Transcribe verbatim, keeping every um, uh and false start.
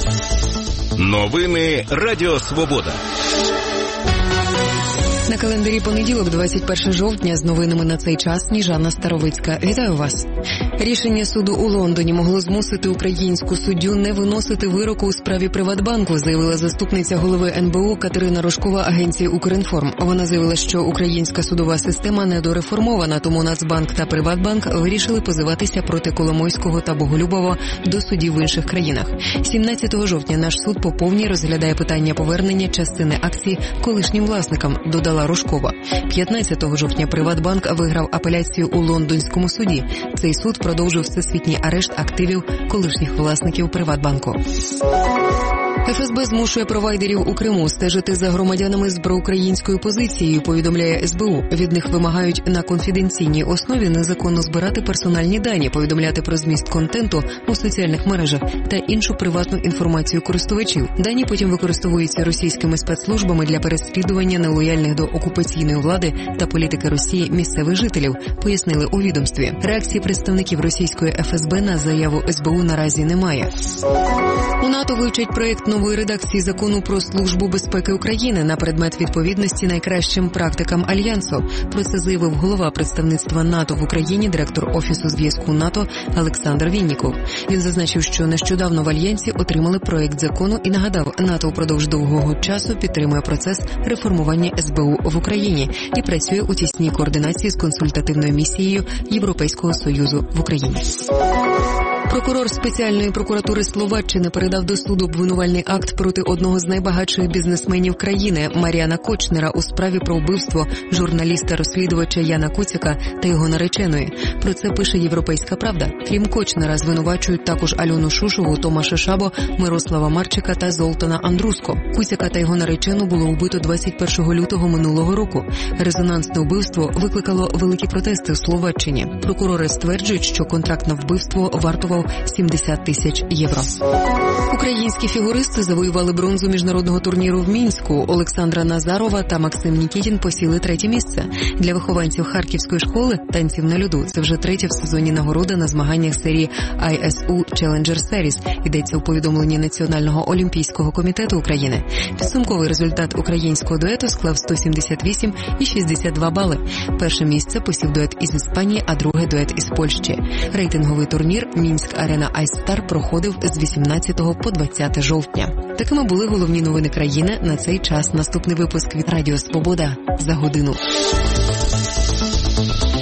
Новини Радіо Свобода. На календарі понеділок, двадцять перше жовтня, з новинами на цей час Сніжана Старовицька. Вітаю вас. Рішення суду у Лондоні могло змусити українську суддю не виносити вироку у справі Приватбанку, заявила заступниця голови ен бе у Катерина Рожкова агенції «Укрінформ». Вона заявила, що українська судова система недореформована, тому Нацбанк та Приватбанк вирішили позиватися проти Коломойського та Боголюбова до судів в інших країнах. сімнадцятого жовтня наш суд по повній розглядає питання повернення частини акцій колишнім власникам, додала Рожкова. п'ятнадцятого жовтня Приватбанк виграв апеляцію у лондонському суді. Цей суд продовжив всесвітній арешт активів колишніх власників Приватбанку. еф ес бе змушує провайдерів у Криму стежити за громадянами з проукраїнською позицією, повідомляє ес бе у. Від них вимагають на конфіденційній основі незаконно збирати персональні дані, повідомляти про зміст контенту у соціальних мережах та іншу приватну інформацію користувачів. Дані потім використовуються російськими спецслужбами для переслідування нелояльних до окупаційної влади та політики Росії місцевих жителів, пояснили у відомстві. Реакції представників російської еф ес бе на заяву ес бе у наразі немає. У НАТО вивчать проєкт нової редакції закону про Службу безпеки України на предмет відповідності найкращим практикам Альянсу. Про це заявив голова представництва НАТО в Україні, директор Офісу зв'язку НАТО Олександр Вінніков. Він зазначив, що нещодавно в Альянсі отримали проєкт закону і нагадав, НАТО впродовж довгого часу підтримує процес реформування ес бе у в Україні і працює у тісній координації з консультативною місією Європейського Союзу в Україні. Прокурор спеціальної прокуратури Словаччини передав до суду обвинувальний акт проти одного з найбагатших бізнесменів країни Маріана Кочнера у справі про вбивство журналіста-розслідувача Яна Куцяка та його нареченої. Про це пише «Європейська правда». Крім Кочнера, звинувачують також Альону Шушову, Томаша Шабо, Мирослава Марчика та Золтана Андруско. Куцяка та його наречену було вбито двадцять першого лютого минулого року. Резонансне вбивство викликало великі протести в Словаччині. Прокурори стверджують, що контракт на вбивство вартував сімдесят тисяч євро. Українські фігуристи завоювали бронзу міжнародного турніру в Мінську. Олександра Назарова та Максим Нікітін посіли третє місце. Для вихованців Харківської школи танців на льоду це вже третя в сезоні нагорода на змаганнях серії ай ес у Challenger Series, йдеться у повідомленні Національного олімпійського комітету України. Підсумковий результат українського дуету склав сто сімдесят вісім і шістдесят два бали. Перше місце посів дует із Іспанії, а друге дует із Польщі. Рейтинговий турнір Мінськ Арена Айстар проходив з вісімнадцятого по двадцяте жовтня. Такими були головні новини країни на цей час. Наступний випуск від Радіо Свобода за годину.